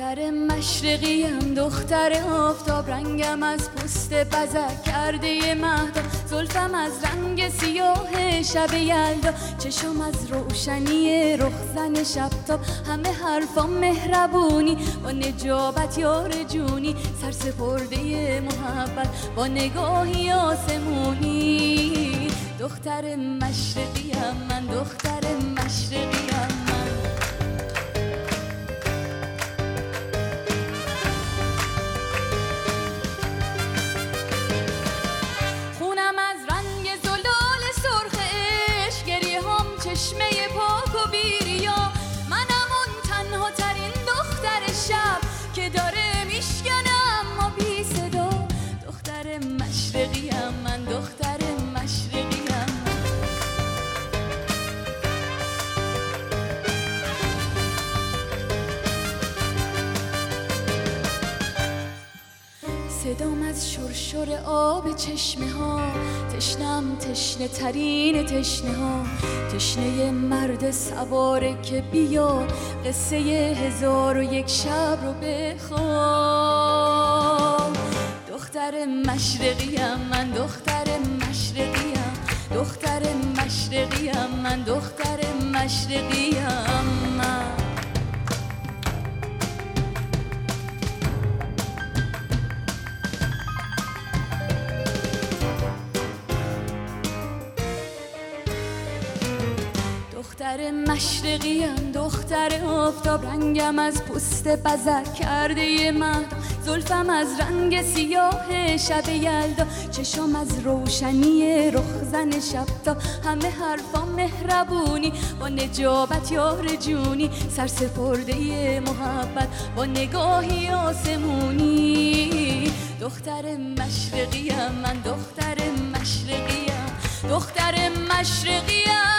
دختر مشرقیم، دختر آفتاب، رنگم از پوست بزک کرده مهدا، زلفم از رنگ سیاه شب یلدا، چشم از روشنی رخزن شبتاب، همه حرفام مهربونی، با نجابت یار جونی، سرسپرده محبت با نگاهی آسمونی. دختر مشرقیم من، دختر مشرقیم من. خونم از رنگ زلال سرخ عشق، گریه هم چشمه پاک و بیریا، منم اون تنها ترین دختر شب که داره میشکنه اما بی صدا. دختر مشرقیم من، دختر مشرقیم من. صدام از شرشر آب چشمه ها، تشنم تشنه ترین تشنه ها، تشنه مرد سواره که بیا قصه 1001 شب رو بخوام. دختر مشرقیم من، دختر مشرقیم، دختر مشرقیم من، دختر مشرقیم من. دختر مشرقیم، دختر آفتاب، رنگم از پوست بزک کرده مهدا، زلفم از رنگ سیاه شب یلدا، چشم از روشنی رخزن شبتاب، همه حرفام مهربونی، با نجابت یار جونی، سرسپرده محبت با نگاهی آسمونی. دختر مشرقیم من، دختر مشرقیم، دختر مشرقیم.